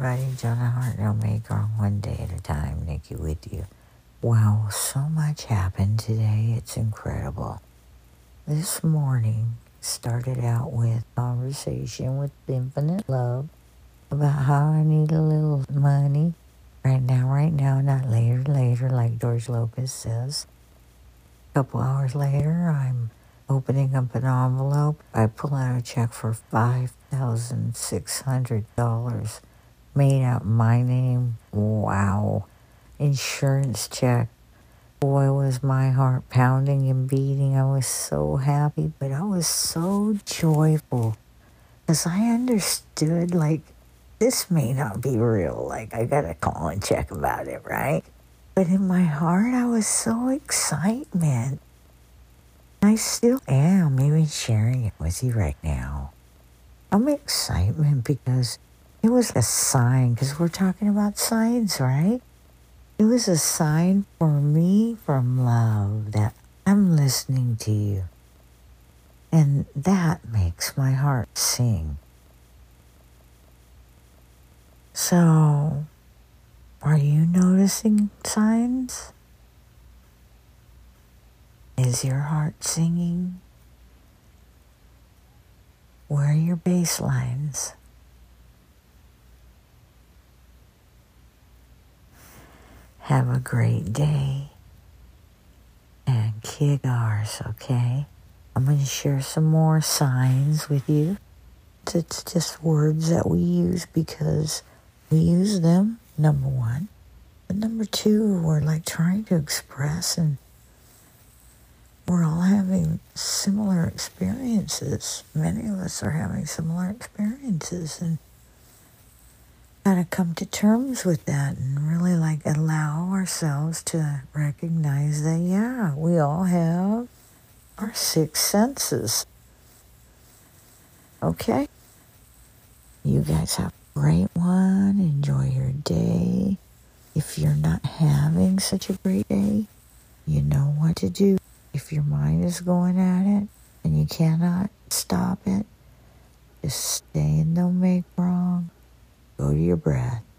everybody. Jonah Hart, no maker, one day at a time. Nikki with you. Wow, so much happened today. It's incredible. This morning started out with conversation with Infinite Love about how I need a little money. Right now, not later, like George Lopez says. A couple hours later, I'm opening up an envelope. I pull out a check for $5,600 made out my name. Wow. Insurance check. Boy, was my heart pounding and beating. I was so happy, but I was so joyful because I understood, like, this may not be real. Like, I gotta call and check about it, right? But in my heart, I was so excited. I still am, even sharing it with you right now. I'm excited because it was a sign, because we're talking about signs, right? It was a sign for me from love that I'm listening to you. And that makes my heart sing. So, are you noticing signs? Is your heart singing? Where are your bass lines? Have a great day. And kick ours, okay? I'm going to share some more signs with you. It's just words that we use because we use them, number one. But number two, we're like trying to express, and we're all having similar experiences. Many of us are having similar experiences, and gotta come to terms with that and really like allow ourselves to recognize that, yeah, we all have our six senses. Okay? You guys have a great one. Enjoy your day. If you're not having such a great day, you know what to do. If your mind is going at it and you cannot stop it, just stay and don't make wrong. Go to your breath.